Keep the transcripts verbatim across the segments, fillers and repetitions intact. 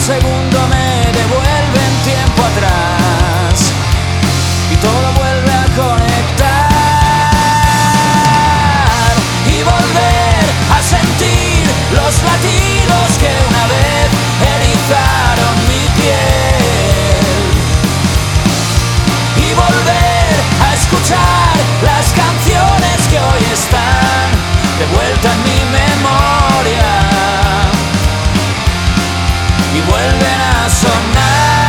segundo me devuelven tiempo atrás y todo vuelve a conectar y volver a sentir los latidos que una vez erizaron mi piel y volver a escuchar las canciones que hoy están de vuelta en mi memoria y vuelven a sonar.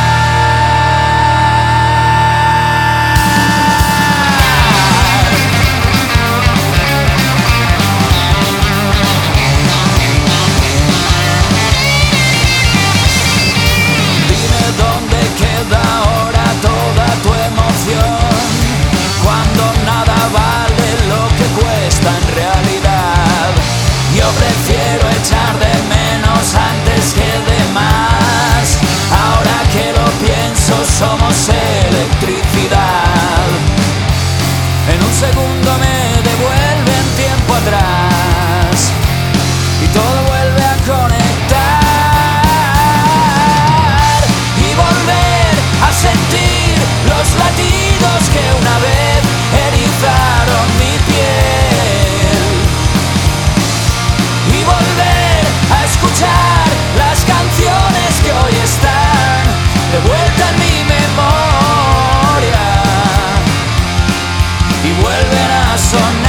Dime dónde queda ahora toda tu emoción, cuando nada vale lo que cuesta en realidad. Yo prefiero echar de menos antes que de más. Ahora que lo pienso, somos electricidad. En un segundo me devuelven tiempo atrás y todo vuelve a conectar y volver a sentir los latidos que una vez erizaron mi piel y volver a escuchar las canciones que hoy están de vuelta en mi memoria y vuelven a sonar.